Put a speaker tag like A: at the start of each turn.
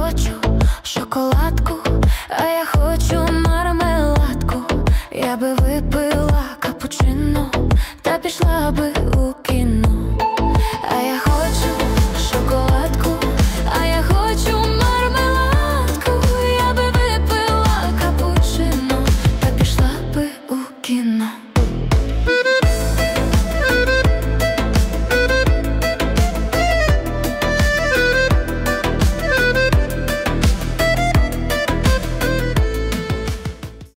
A: хочу шоколадку, а я хочу мармеладку. Я би випила капучино та пішла би